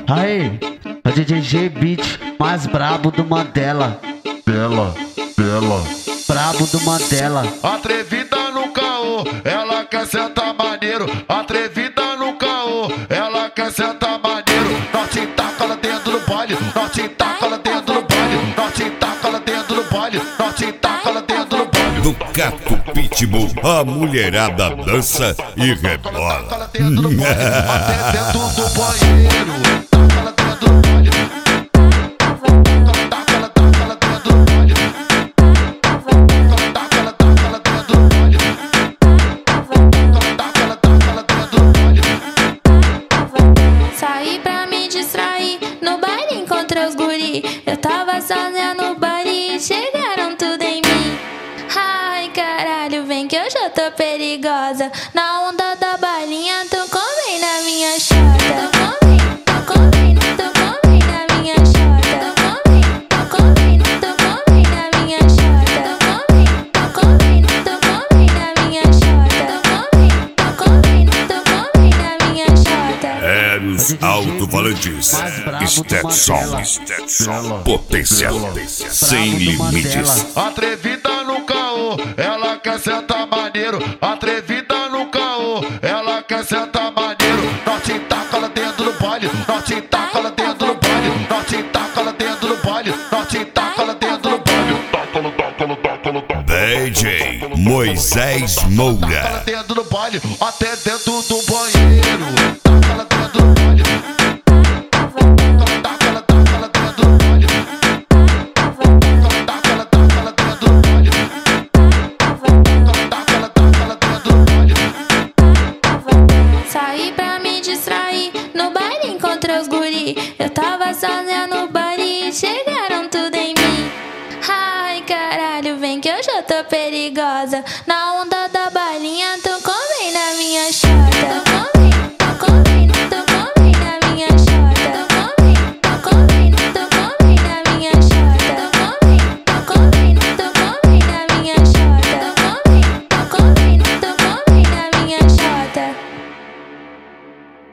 Aí, é o DJ Beat mais brabo do Mandela. Bela. Brabo do Mandela. Atrevida no caô, ela quer sentar maneiro. Atrevida no caô, ela quer sentar maneiro. Nós te taca ela dentro do baile, nós te taca ela dentro do baile, nós te taca ela dentro do baile, nós te taca ela dentro do baile. Do Cato Pitbull, a mulherada dança e rebola. Taca ela dentro do baile, até dentro do banheiro. Taca ela dentro do baile. Saí pra me distrair, no baile encontrei os guri. Eu tava sozinha no baile e chegaram tudo em mim. Ai caralho, vem que eu já tô perigosa. Na onda da balinha, tu come na minha chota. Tu come na minha chota. Tu come na minha chota. Tu come na minha chota. Tu come na minha chota. Eros alto-falantes, Stetson, potência sem limites. Atrevida no caô, ela quer sentar maneiro. Atrevida no caô, ela quer sentar maneiro. Nós te taca ela dentro do baile, nós te taca ela dentro do baile, nós te taca ela dentro do baile, nós te taca ela dentro do baile. DJ Moisés Moura. Taca ela dentro do baile, até dentro do banheiro. Taca ela dentro do baile. Taca ela dentro do baile. Taca ela dentro do baile. Taca ela dentro do baile. Saí pra me distrair, no baile encontrei os guri. Eu tava sozinha no baile e chegaram tudo em mim. Ai caralho, vem que eu já tô perigosa. Na onda